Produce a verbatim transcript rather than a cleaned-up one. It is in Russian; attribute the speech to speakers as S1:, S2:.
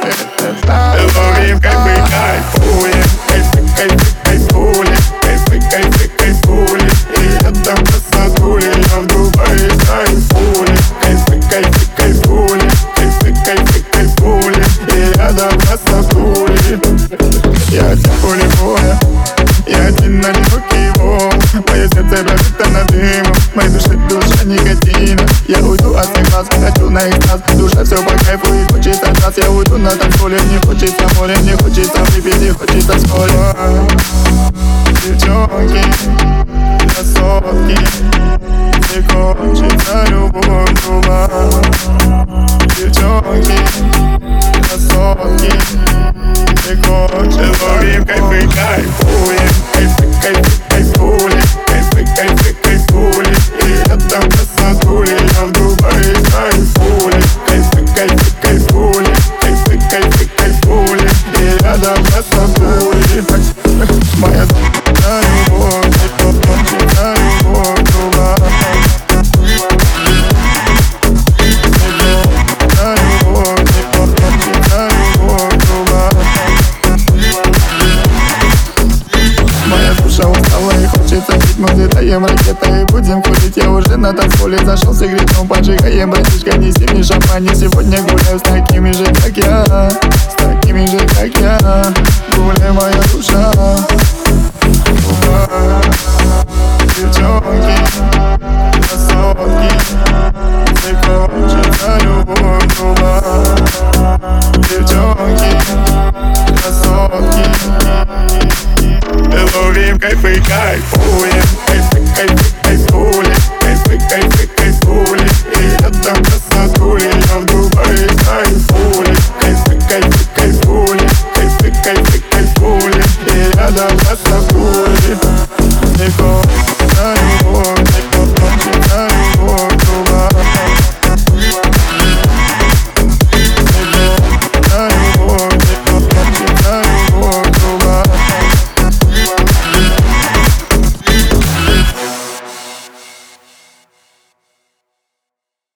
S1: Ловим кайфы, кайфуем. Кайфы, кайфы, кайфули. Кайфы, кайфы, кайфули. И я там красотули. Я в Дубае кайфули. Кайфы, кайфы, кайфули. Кайфы, кайфы, кайфули. И я там красотули. Я один поле боя. Я один одинокий волк. Мое сердце пробито над дымом. В моей душе душа никотина. Я уйду от своих глаз, хочу на экстаз. Душа все по кайфу и хочется раз. Я уйду на танцполе, мне хочется море. Мне хочется выпить и хочется соль. Девчонки, красотки, мне хочется любовь друга. Девчонки, красотки, мне хочется. Ловим кайфы, кайфуем. Кайфы, кайфы, кайфули. Кайфы, кайфы, кайфули. И я там красотули. Я в Дубае кайфули. Кайфы, кайфы, кайфули. Кайфы, кайфы, кайфули. И я там красотули. Моя на любовь, на любовь друга. На любовь, на любовь друга. Моя душа устала и хочется пить. Мы взлетаем ракетой и будем курить. Я уже на танцполе зашел с сигаретом. Поджигаем, братишка, неси мне шампань. Сегодня гуляю с такими же, как я. С такими же, как я. Гуляй, моя душа. Девчонки, красотки, мне хочется любовь друга. Девчонки, красотки. Ловим кайфы, кайфуем. Кайфы, кайфы, кайфули. Кайфы, кайфы, кайфули. И я там красотки.